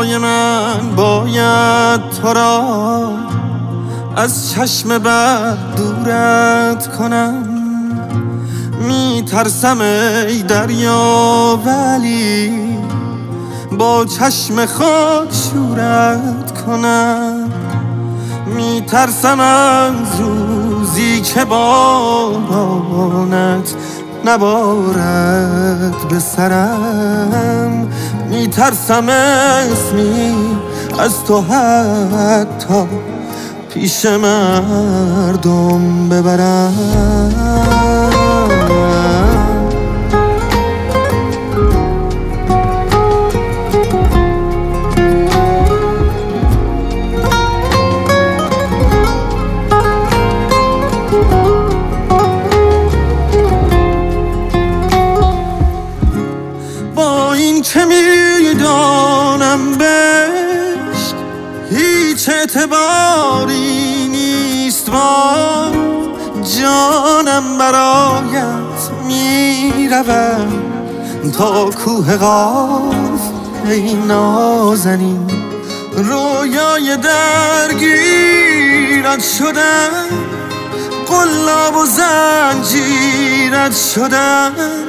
زیبای من باید تو را از چشم بد دورت کنم. میترسم ای دریا ولی با چشم خود شورت کنم. میترسم از روزی که بارانت نبارد به سرم. میترسم اسمی از تو حتی پیش مردم ببرم. با این که میدانم بهش هیچ اعتباری نیست، با جانم برایت میروم تا کوه قاف. ای نازنین رویای درگیرت شدم، قلاب و زنجیرت شدم.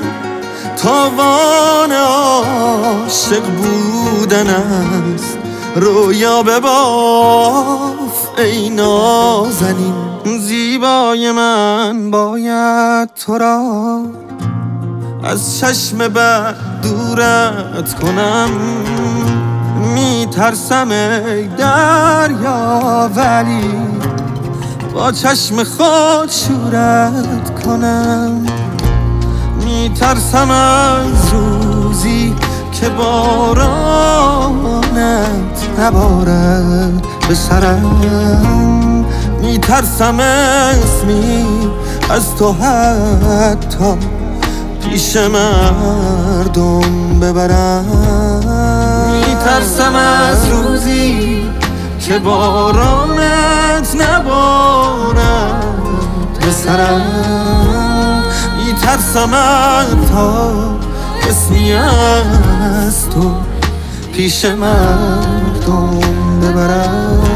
تاوان عاشق بودن است، رویا بباف ای نازنین. زیبای من باید تو را از چشم بد دورت کنم. میترسم ای دریا ولی با چشم خود شورت کنم. میترسم از روزی که بارانت نبارد به سرم. میترسم اسمی از تو حتی پیش مردم ببرم. میترسم از روزی که بارانت نبارد به سرم. میترسم تا اسمی از تو پیش مردم ببرم.